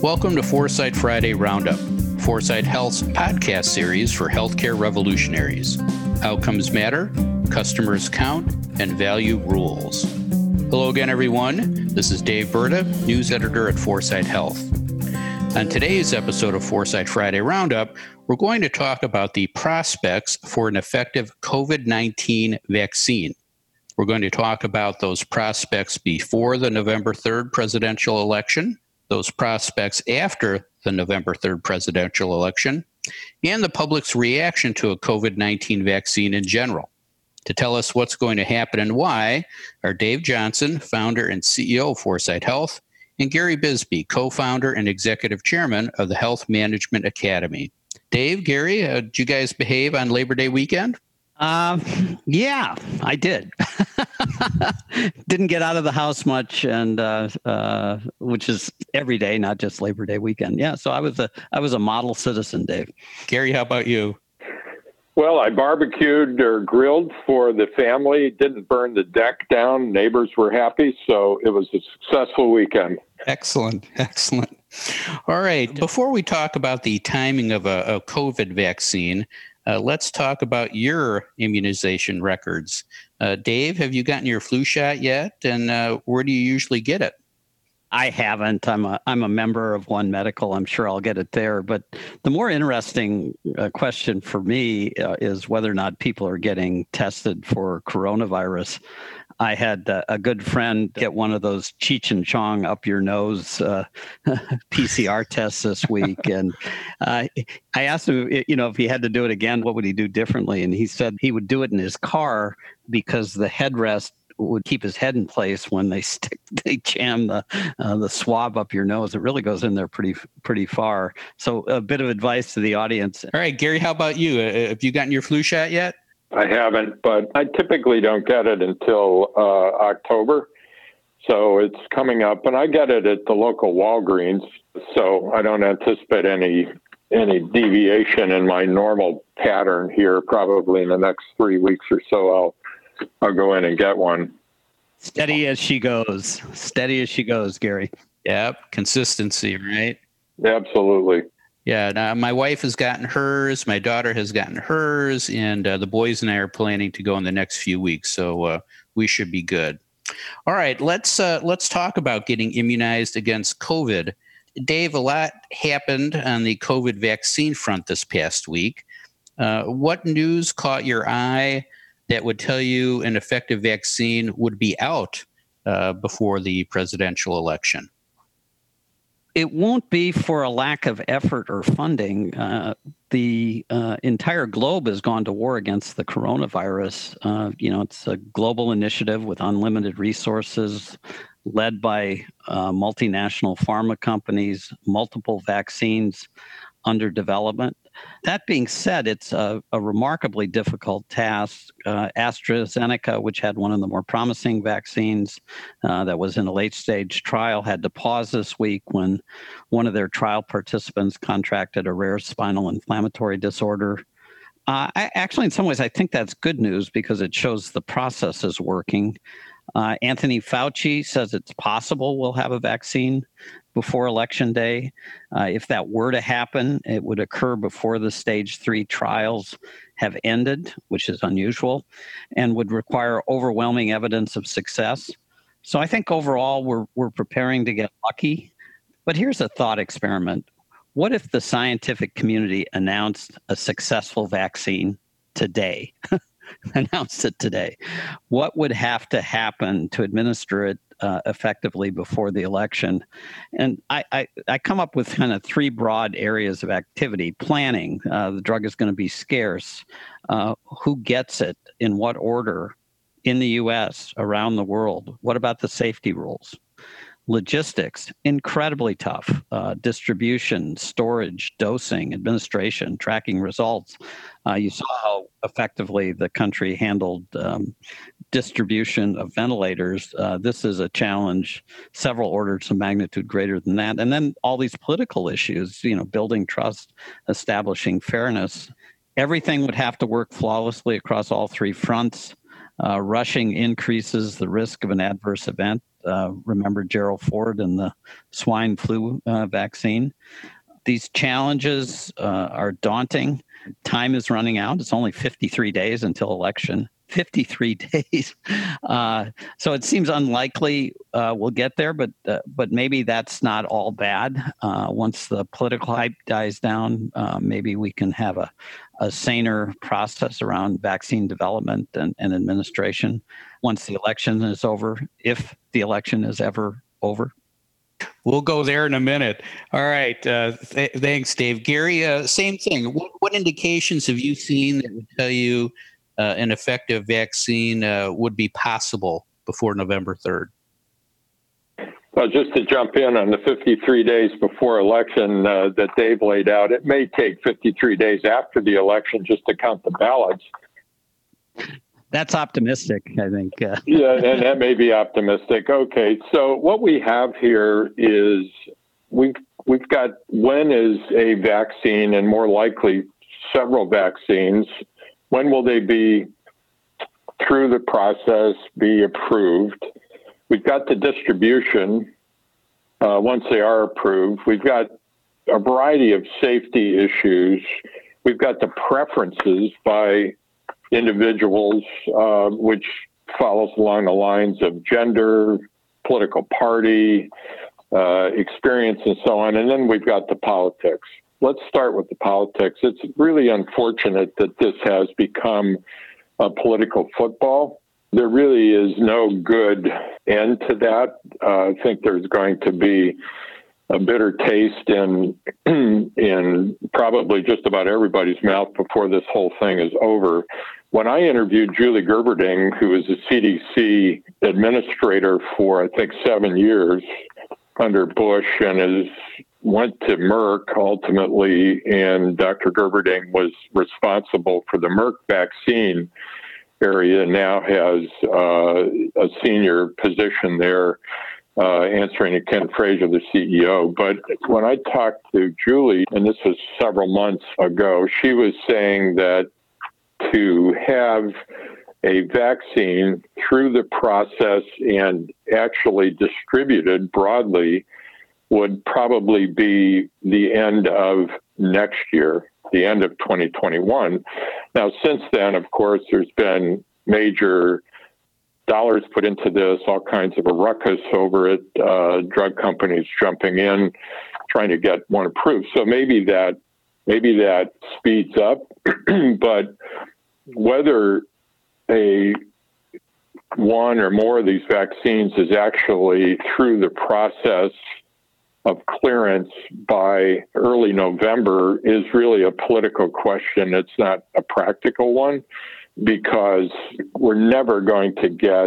Welcome to Foresight Friday Roundup, Foresight Health's podcast series for healthcare revolutionaries. Outcomes matter, customers count, and value rules. Hello again, everyone. This is Dave Burda, news editor at Foresight Health. On today's episode of Foresight Friday Roundup, we're going to talk about the prospects for an effective COVID-19 vaccine. We're going to talk about those prospects before the November 3rd presidential election, those prospects after the November 3rd presidential election, and the public's reaction to a COVID-19 vaccine in general. To tell us what's going to happen and why are Dave Johnson, founder and CEO of Foresight Health, and Gary Bisbee, co-founder and executive chairman of the Health Management Academy. Dave, Gary, did you guys behave on Labor Day weekend? Yeah, I did. Didn't get out of the house much, and which is every day, not just Labor Day weekend. Yeah, so I was a model citizen, Dave. Gary, how about you? Well, I barbecued or grilled for the family. Didn't burn the deck down. Neighbors were happy, so it was a successful weekend. Excellent. All right. Before we talk about the timing of a COVID vaccine, let's talk about your immunization records. Dave, have you gotten your flu shot yet? And where do you usually get it? I haven't. I'm a member of One Medical. I'm sure I'll get it there. But the more interesting question for me is whether or not people are getting tested for coronavirus. I had a good friend get one of those Cheech and Chong up your nose PCR tests this week. And I asked him, if he had to do it again, what would he do differently? And he said he would do it in his car because the headrest would keep his head in place when they jam the swab up your nose. It really goes in there pretty far. So a bit of advice to the audience. All right, Gary, how about you? Have you gotten your flu shot yet? I haven't, but I typically don't get it until October. So it's coming up, and I get it at the local Walgreens. So I don't anticipate any deviation in my normal pattern here. Probably in the next 3 weeks or so, I'll go in and get one. Steady as she goes, Gary. Yep, consistency, right? Absolutely. Yeah, now my wife has gotten hers, my daughter has gotten hers, and the boys and I are planning to go in the next few weeks, so we should be good. All right, let's talk about getting immunized against COVID. Dave, a lot happened on the COVID vaccine front this past week. What news caught your eye that would tell you an effective vaccine would be out before the presidential election? It won't be for a lack of effort or funding. The entire globe has gone to war against the coronavirus. It's a global initiative with unlimited resources, led by multinational pharma companies, multiple vaccines under development. That being said, it's a remarkably difficult task. AstraZeneca, which had one of the more promising vaccines that was in a late-stage trial, had to pause this week when one of their trial participants contracted a rare spinal inflammatory disorder. In some ways, I think that's good news because it shows the process is working. Anthony Fauci says it's possible we'll have a vaccine before Election Day. If that were to happen, it would occur before the stage 3 trials have ended, which is unusual, and would require overwhelming evidence of success. So I think overall we're preparing to get lucky. But here's a thought experiment. What if the scientific community announced a successful vaccine today? Announced it today. What would have to happen to administer it effectively before the election? And I come up with kind of 3 broad areas of activity. Planning. The drug is going to be scarce. Who gets it? In what order? In the U.S., around the world? What about the safety rules? Logistics, incredibly tough. Distribution, storage, dosing, administration, tracking results. You saw how effectively the country handled distribution of ventilators. This is a challenge several orders of magnitude greater than that. And then all these political issues, building trust, establishing fairness. Everything would have to work flawlessly across all 3 fronts. Rushing increases the risk of an adverse event. remember Gerald Ford and the swine flu vaccine. These challenges are daunting. Time is running out. It's only 53 days until election. 53 days. So it seems unlikely we'll get there, but maybe that's not all bad. Once the political hype dies down, maybe we can have a saner process around vaccine development and administration once the election is over, if the election is ever over. We'll go there in a minute. All right. Thanks, Dave. Gary, same thing. What indications have you seen that would tell you an effective vaccine would be possible before November 3rd? Well, just to jump in on the 53 days before election that Dave laid out, it may take 53 days after the election just to count the ballots. That's optimistic, I think. Yeah, and that may be optimistic. Okay, so what we have here is we've got when is a vaccine, and more likely several vaccines, when will they be through the process, be approved? We've got the distribution once they are approved. We've got a variety of safety issues. We've got the preferences by individuals, which follows along the lines of gender, political party, experience, and so on. And then we've got the politics. Let's start with the politics. It's really unfortunate that this has become a political football. There really is no good end to that. I think there's going to be a bitter taste in probably just about everybody's mouth before this whole thing is over. When I interviewed Julie Gerberding, who was a CDC administrator for, I think, 7 years under Bush and went to Merck ultimately, and Dr. Gerberding was responsible for the Merck vaccine area, now has a senior position there answering to Ken Frazier, the CEO. But when I talked to Julie, and this was several months ago, she was saying that to have a vaccine through the process and actually distributed broadly would probably be the end of next year, the end of 2021. Now, since then, of course, there's been major dollars put into this, all kinds of a ruckus over it, drug companies jumping in, trying to get one approved. So maybe that speeds up, but whether one or more of these vaccines is actually through the process of clearance by early November is really a political question. It's not a practical one, because we're never going to get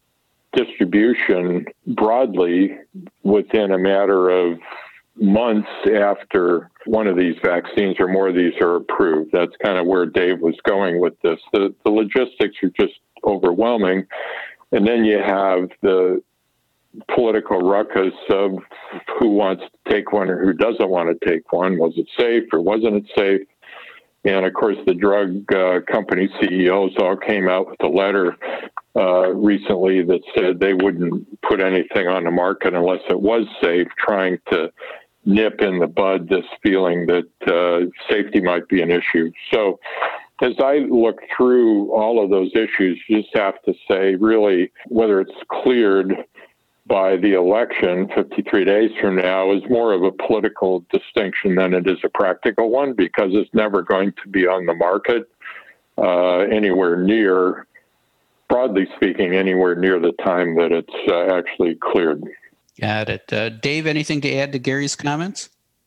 distribution broadly within a matter of months after one of these vaccines or more of these are approved. That's kind of where Dave was going with this. The logistics are just overwhelming. And then you have the political ruckus of who wants to take one or who doesn't want to take one. Was it safe or wasn't it safe? And of course, the drug company CEOs all came out with a letter recently that said they wouldn't put anything on the market unless it was safe, trying to nip in the bud this feeling that safety might be an issue. So as I look through all of those issues, you just have to say, really, whether it's cleared by the election 53 days from now is more of a political distinction than it is a practical one, because it's never going to be on the market anywhere near, broadly speaking, anywhere near the time that it's actually cleared. Got it. Dave, anything to add to Gary's comments?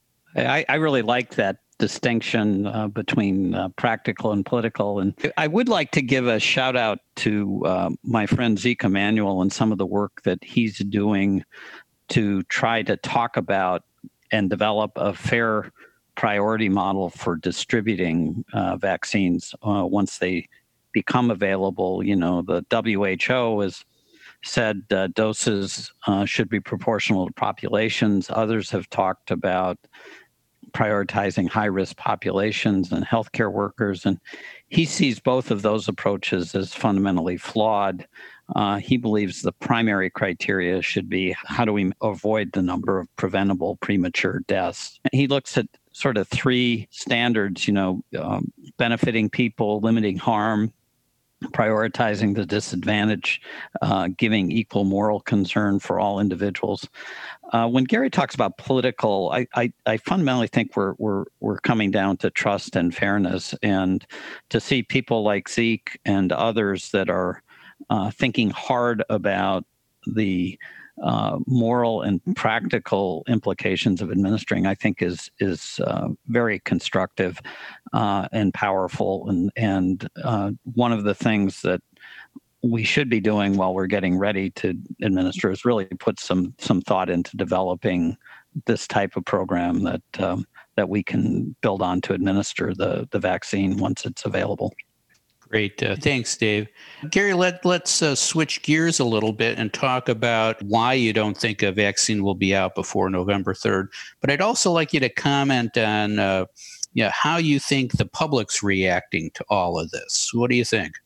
I really like that distinction between practical and political. And I would like to give a shout out to my friend Zeke Emanuel and some of the work that he's doing to try to talk about and develop a fair priority model for distributing vaccines once they become available. You know, the WHO has said doses should be proportional to populations. Others have talked about prioritizing high-risk populations and healthcare workers. And he sees both of those approaches as fundamentally flawed. He believes the primary criteria should be how do we avoid the number of preventable premature deaths. He looks at sort of three standards, benefiting people, limiting harm, prioritizing the disadvantaged, giving equal moral concern for all individuals. When Gary talks about political, I fundamentally think we're coming down to trust and fairness, and to see people like Zeke and others that are thinking hard about the moral and practical implications of administering, I think is very constructive and powerful. And one of the things that we should be doing while we're getting ready to administer is really put some thought into developing this type of program that we can build on to administer the vaccine once it's available. Great. Thanks, Dave. Gary, let's switch gears a little bit and talk about why you don't think a vaccine will be out before November 3rd. But I'd also like you to comment on how you think the public's reacting to all of this. What do you think?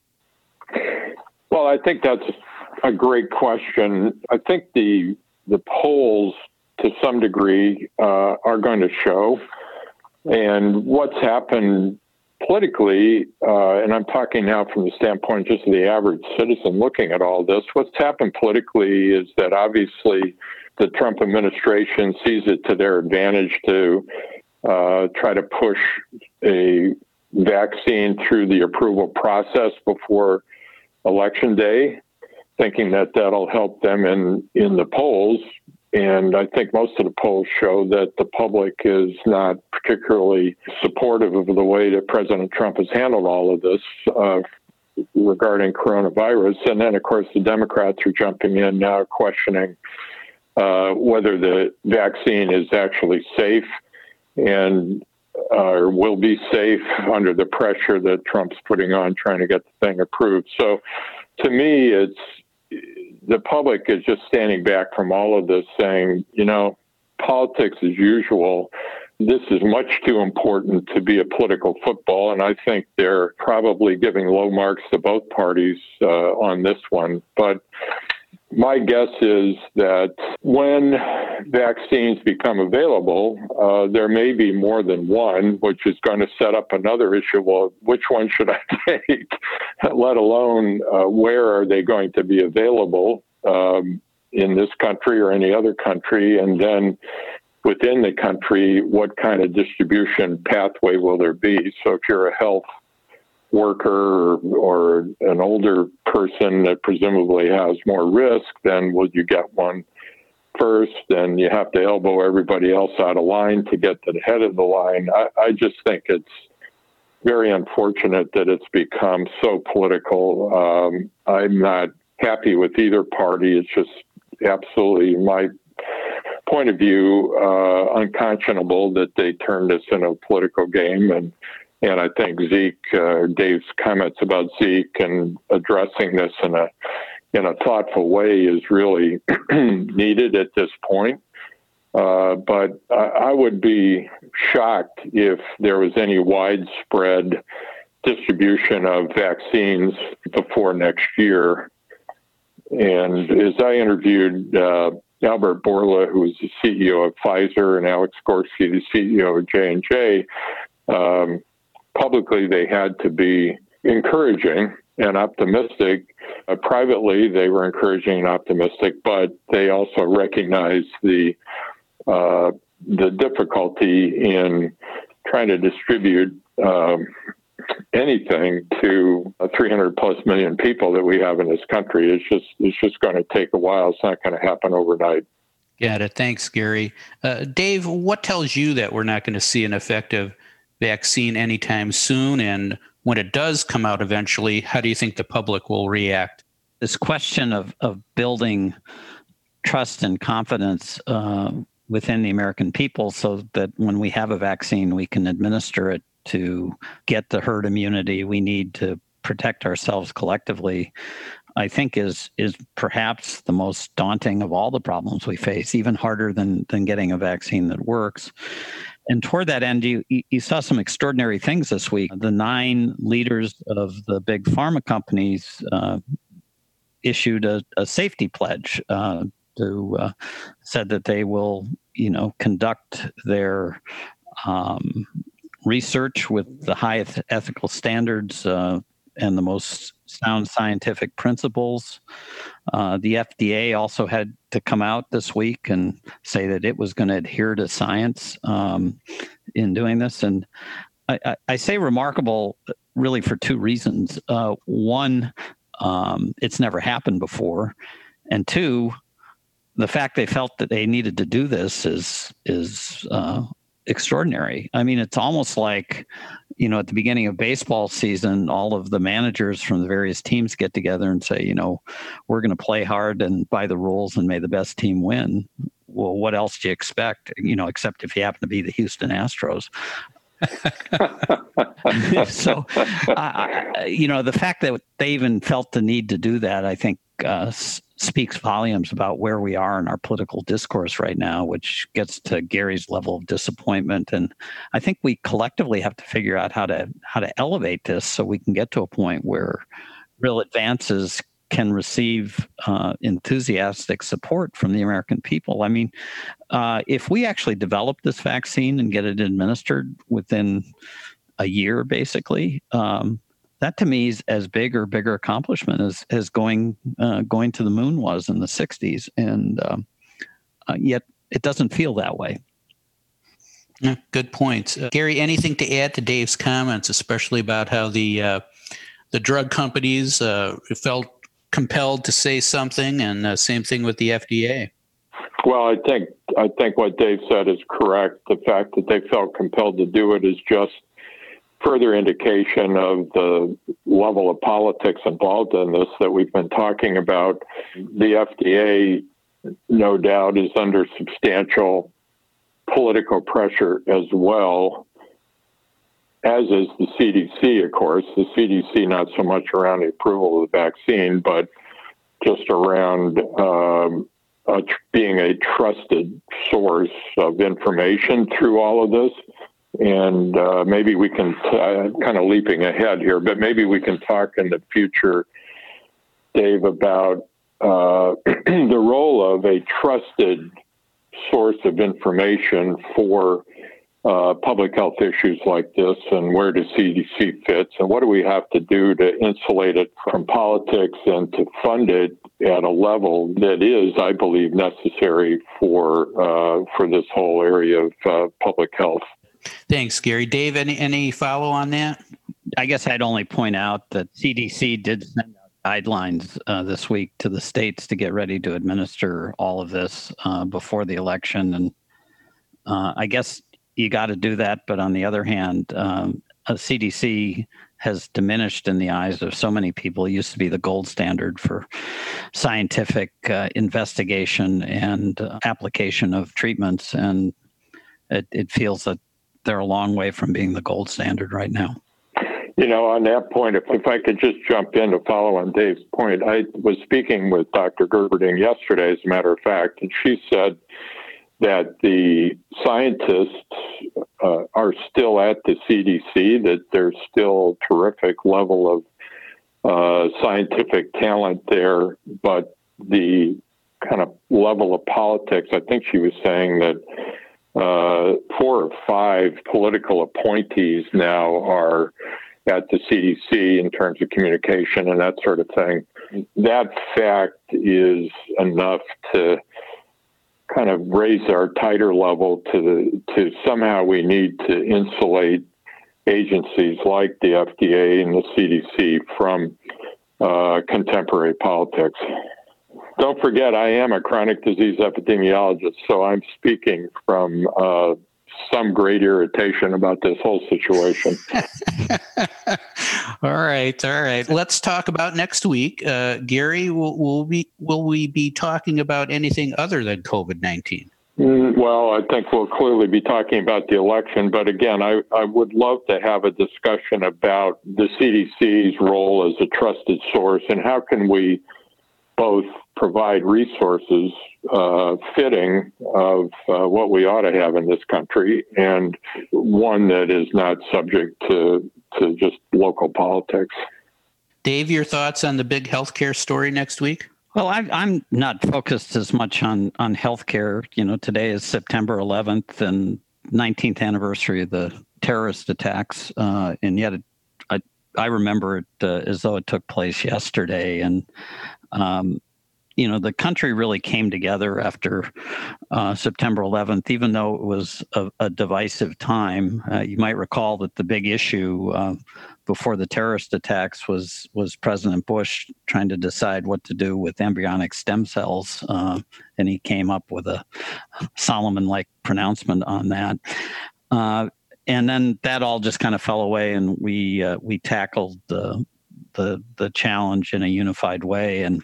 Well, I think that's a great question. I think the polls, to some degree, are going to show. And what's happened politically, and I'm talking now from the standpoint just of the average citizen looking at all this, what's happened politically is that obviously the Trump administration sees it to their advantage to try to push a vaccine through the approval process before Election Day, thinking that that'll help them in the polls. And I think most of the polls show that the public is not particularly supportive of the way that President Trump has handled all of this regarding coronavirus. And then, of course, the Democrats are jumping in now questioning whether the vaccine is actually safe and will be safe under the pressure that Trump's putting on trying to get the thing approved. So to me, the public is just standing back from all of this saying, politics as usual. This is much too important to be a political football. And I think they're probably giving low marks to both parties on this one. But my guess is that when vaccines become available, there may be more than one, which is going to set up another issue. Well, which one should I take, let alone where are they going to be available in this country or any other country? And then within the country, what kind of distribution pathway will there be? So if you're a health worker or an older person that presumably has more risk, then will you get one first? And you have to elbow everybody else out of line to get to the head of the line. I just think it's very unfortunate that it's become so political. I'm not happy with either party. It's just absolutely, my point of view, unconscionable that they turned this into a political game. And I think Dave's comments about Zeke and addressing this in a thoughtful way is really needed at this point. But I would be shocked if there was any widespread distribution of vaccines before next year. And as I interviewed Albert Bourla, who is the CEO of Pfizer, and Alex Gorksy, the CEO of J&J, publicly, they had to be encouraging and optimistic. Privately, they were encouraging and optimistic, but they also recognized the difficulty in trying to distribute anything to 300 plus million people that we have in this country. It's just going to take a while. It's not going to happen overnight. Got it. Thanks, Gary. Dave, what tells you that we're not going to see an effective vaccine anytime soon? And when it does come out eventually, how do you think the public will react? This question of building trust and confidence within the American people so that when we have a vaccine, we can administer it to get the herd immunity we need to protect ourselves collectively, I think is perhaps the most daunting of all the problems we face, even harder than getting a vaccine that works. And toward that end, you saw some extraordinary things this week. The 9 leaders of the big pharma companies issued a safety pledge said that they will, conduct their research with the highest ethical standards and the most sound scientific principles. The FDA also had to come out this week and say that it was going to adhere to science in doing this. And I say remarkable really for two reasons. One, it's never happened before. And two, the fact they felt that they needed to do this is extraordinary. I mean, it's almost like, at the beginning of baseball season, all of the managers from the various teams get together and say, we're going to play hard and by the rules and may the best team win. Well, what else do you expect? Except if you happen to be the Houston Astros. So, the fact that they even felt the need to do that, I think, speaks volumes about where we are in our political discourse right now, which gets to Gary's level of disappointment. And I think we collectively have to figure out how to elevate this so we can get to a point where real advances can receive enthusiastic support from the American people. I mean, if we actually develop this vaccine and get it administered within a year, basically, that to me is as big or bigger accomplishment as going to the moon was in the 60s. And yet it doesn't feel that way. Yeah, good points. Gary, anything to add to Dave's comments, especially about how the drug companies felt compelled to say something, and same thing with the FDA? Well, I think what Dave said is correct. The fact that they felt compelled to do it is just further indication of the level of politics involved in this that we've been talking about. The FDA, no doubt, is under substantial political pressure as well, as is the CDC, of course. The CDC, not so much around the approval of the vaccine, but just around being a trusted source of information through all of this. And maybe we can, kind of leaping ahead here, but maybe we can talk in the future, Dave, about the role of a trusted source of information for public health issues like this, and where does CDC fits, and what do we have to do to insulate it from politics and to fund it at a level that is, I believe, necessary for this whole area of public health. Thanks, Gary. Dave, any follow on that? I guess I'd only point out that CDC did send out guidelines this week to the states to get ready to administer all of this before the election. And I guess you got to do that. But on the other hand, CDC has diminished in the eyes of so many people. It used to be the gold standard for scientific investigation and application of treatments. And it feels that they're a long way from being the gold standard right now. On that point, if I could just jump in to follow on Dave's point, I was speaking with Dr. Gerberding yesterday, as a matter of fact, and she said that the scientists are still at the CDC, that there's still a terrific level of scientific talent there, but the kind of level of politics, I think she was saying that 4 or 5 political appointees now are at the CDC in terms of communication and that sort of thing. That fact is enough to kind of raise our tighter level to somehow we need to insulate agencies like the FDA and the CDC from contemporary politics. Don't forget, I am a chronic disease epidemiologist, so I'm speaking from some great irritation about this whole situation. All right. Let's talk about next week. Gary, will we be talking about anything other than COVID-19? Well, I think we'll clearly be talking about the election. But again, I would love to have a discussion about the CDC's role as a trusted source and how can we both provide resources fitting of what we ought to have in this country, and one that is not subject to just local politics. Dave, your thoughts on the big healthcare story next week? Well, I'm not focused as much on healthcare. Today is September 11th and 19th anniversary of the terrorist attacks, and yet I remember it as though it took place yesterday. And the country really came together after September 11th, even though it was a divisive time. You might recall that the big issue before the terrorist attacks was President Bush trying to decide what to do with embryonic stem cells, and he came up with a Solomon-like pronouncement on that. And then that all just kind of fell away, and we tackled the challenge in a unified way. And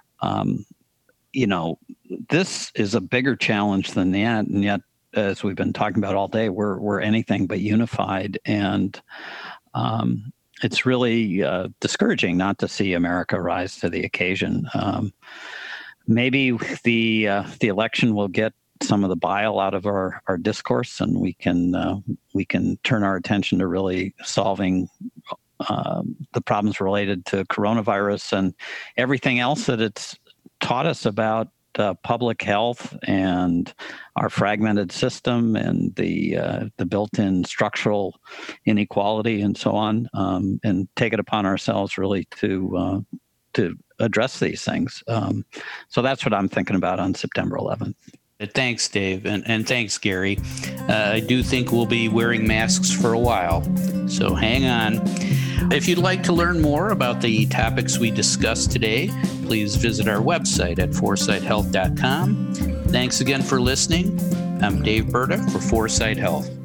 this is a bigger challenge than that, and yet, as we've been talking about all day, we're anything but unified. And it's really discouraging not to see America rise to the occasion. Maybe the election will get some of the bile out of our discourse, and we can turn our attention to really solving the problems related to coronavirus and everything else that it's taught us about public health and our fragmented system and the built-in structural inequality and so on, and take it upon ourselves really to address these things. So that's what I'm thinking about on September 11th. Thanks, Dave, and thanks, Gary. I do think we'll be wearing masks for a while, so hang on. If you'd like to learn more about the topics we discussed today, please visit our website at foresighthealth.com. Thanks again for listening. I'm Dave Burda for Foresight Health.